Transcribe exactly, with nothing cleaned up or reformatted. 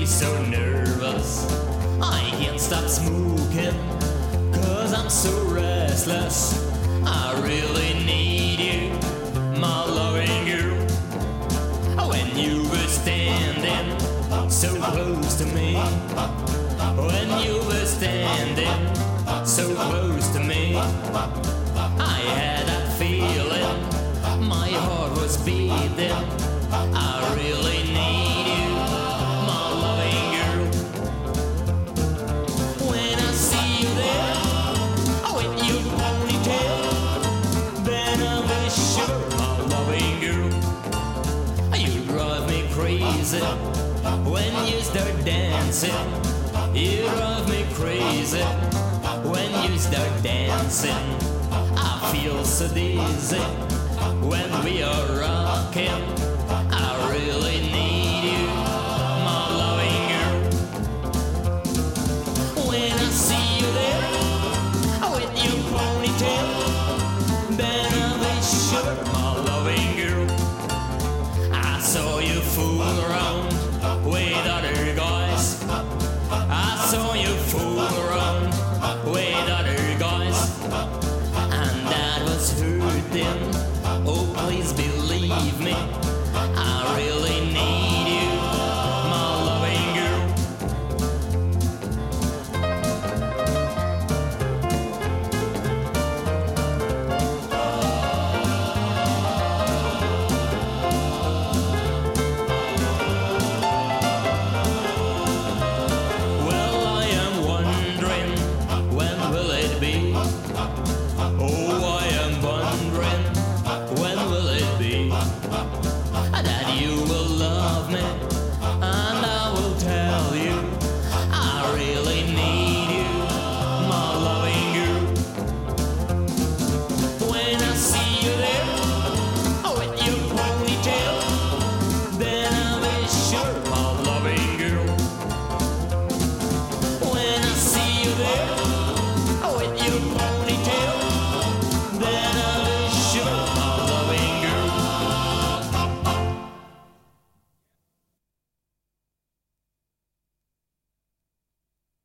me so nervous. I can't stop smoking, cause I'm so restless. I really need you, my loving girl. When you were standing so close to me, when you were standing so close to me, I had that feeling, my heart was beating. I really need you, my loving girl. When I see you there, with your ponytail, then I wish you were my loving girl. You drive me crazy when you start dancing. You drive me crazy when you start dancing. I feel so dizzy when we are rocking. I really need you, my loving girl. When I see you there with your ponytail, then I wish you were my loving girl. I saw you fool around with other guys. I saw you fool around